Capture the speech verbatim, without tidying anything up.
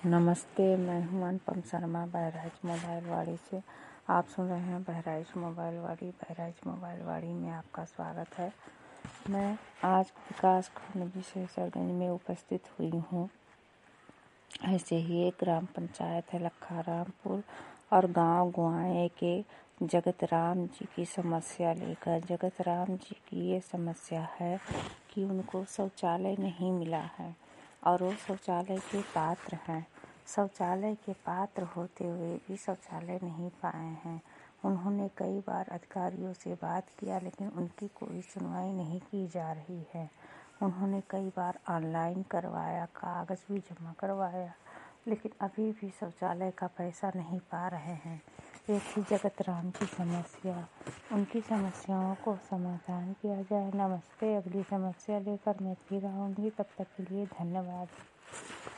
नमस्ते, मैं हूं अनुपम शर्मा बहराइच मोबाइल वाड़ी से। आप सुन रहे हैं बहराइच मोबाइल वाड़ी। बहराइच मोबाइल वाड़ी में आपका स्वागत है। मैं आज विकास खंड विशेषगंज में उपस्थित हुई हूं। ऐसे ही एक ग्राम पंचायत है लखारामपुर और गांव गुआए के जगत राम जी की समस्या लेकर। जगत राम जी की ये समस्या है कि उनको शौचालय नहीं मिला है और वो शौचालय के पात्र हैं। शौचालय के पात्र होते हुए भी शौचालय नहीं पाए हैं। उन्होंने कई बार अधिकारियों से बात किया, लेकिन उनकी कोई सुनवाई नहीं की जा रही है। उन्होंने कई बार ऑनलाइन करवाया, कागज भी जमा करवाया, लेकिन अभी भी शौचालय का पैसा नहीं पा रहे हैं। एक ही जगत राम की समस्या, उनकी समस्याओं को समाधान किया जाए। नमस्ते, अगली समस्या लेकर मैं फिर आऊँगी। तब तक के लिए धन्यवाद।